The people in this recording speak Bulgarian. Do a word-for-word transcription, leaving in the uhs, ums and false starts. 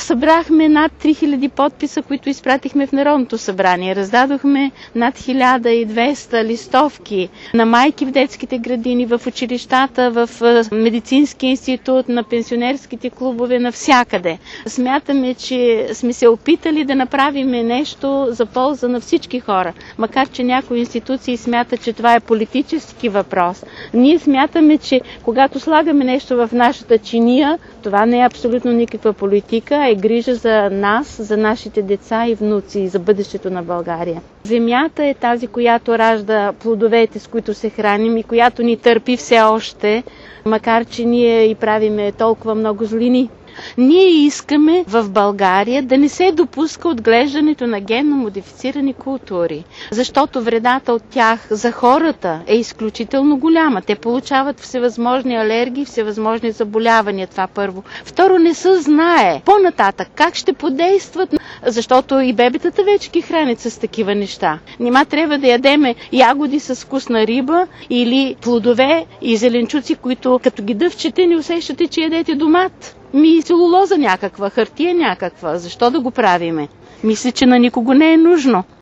събрахме над три хиляди подписа, които изпратихме в Народното събрание. Раздадохме над хиляда и двеста листовки на майки в детските градини, в училищата, в медицински институт, на пенсионерските клубове, навсякъде. Смятаме, че сме се опитали да направим нещо за полза на всички хора, макар че някои институции смятат, че това е политически въпрос. Ние смятаме, че когато слагаме нещо в нашата чиния, това не е абсолютно никаква политика, а е грижа за нас, за нашите деца и внуци, и за бъдещето на България. Земята е тази, която ражда плодовете, с които се храним и която ни търпи все още, макар че ние и правиме толкова много злини. Ние искаме в България да не се допуска отглеждането на генно модифицирани култури, защото вредата от тях за хората е изключително голяма. Те получават всевъзможни алергии, всевъзможни заболявания, това първо. Второ, не се знае по-нататък как ще подействат, защото и бебетата вече ги хранят с такива неща. Нима трябва да ядеме ягоди с вкусна риба или плодове и зеленчуци, които като ги дъвчете не усещате, че ядете домат. Ми целулоза някаква, хартия някаква. Защо да го правиме? Мисля, че на никого не е нужно.